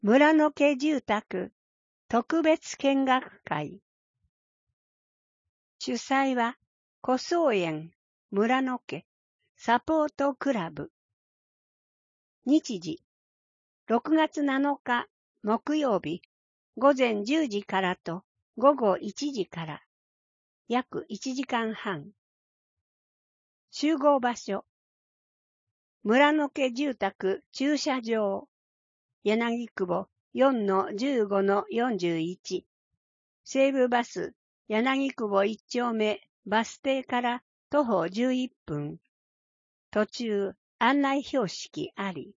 村野家住宅特別見学会。主催は古草園村野家サポートクラブ。日時6月7日木曜日午前10時からと午後1時から約1時間半。集合場所村野家住宅駐車場柳久保 4-15-41 西武バス柳久保1丁目バス停から徒歩11分。途中案内標識あり。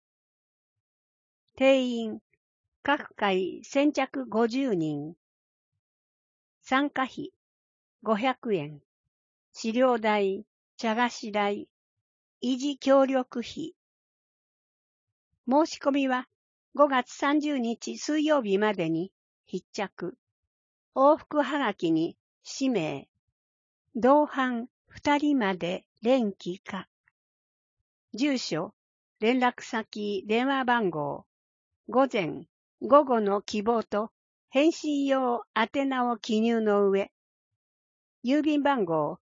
定員各回先着50人。参加費500円。飼料代、茶菓子代、維持協力費。申し込みは5月30日水曜日までに必着。往復はがきに氏名。同伴2人まで連期か。住所、連絡先、電話番号。午前、午後の希望と返信用宛名を記入の上。郵便番号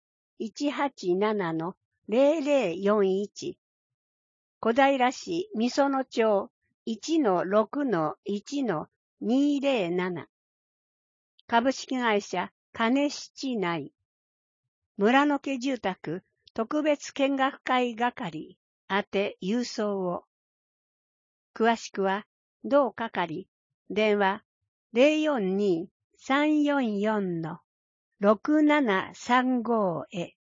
187-0041。小平市美園町 1-6-1-207。株式会社金七内。村野家住宅特別見学会係宛て郵送を。詳しくは同係電話 042-344-6735 へ。